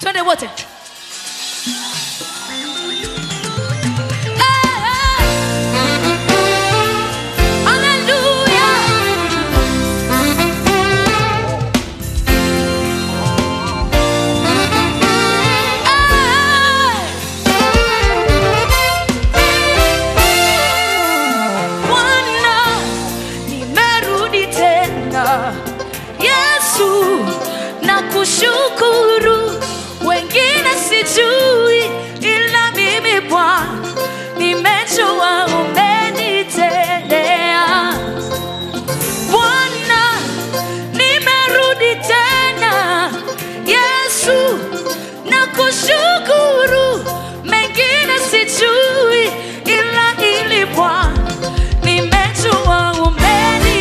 Twende wote. Yesu nakushukuru, wengine sijui ila mimi Bwana nimejua umenitendea. Bwana nimerudi tena, Yesu nakushukuru, mengine sijui ila ili Bwana nimejua umenitendea.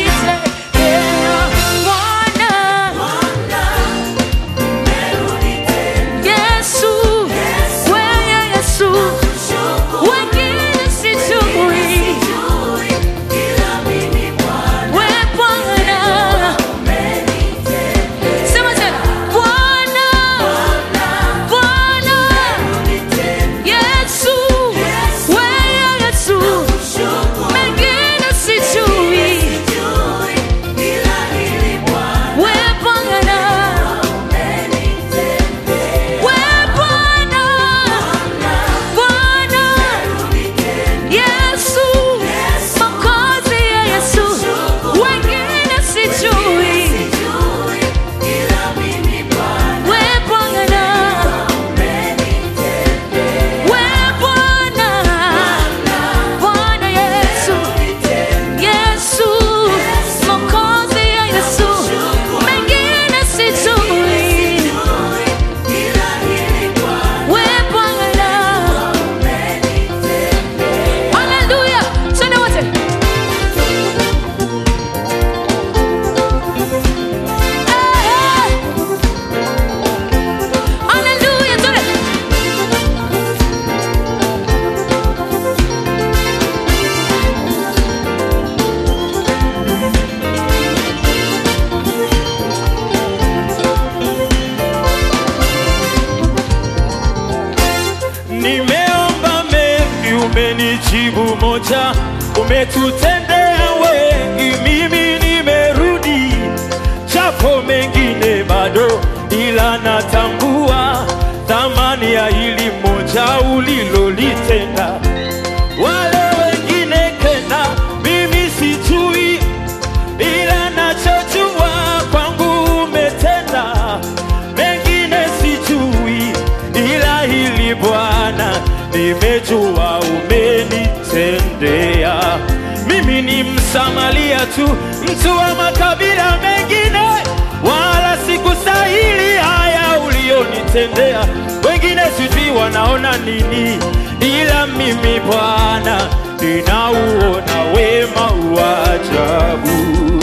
Nimeomba mengi umenijibu moja, umetutendea wengi, mimi nimerudi, japo mengine bado, ila natambua thamani ya hili moja ulilolitenda. Wale wengine tena mimi sijui, ila nachojua kwangu umetenda. Mengine sijui ila hili Bwana nimejua umenitendea. Mimi ni Msamaria tu, mtu wa makabila mengine, wala sikustahili haya ulionitendea. Wengine sijui wanaona nini, ila mimi Bwana ninauona wema wa ajabu.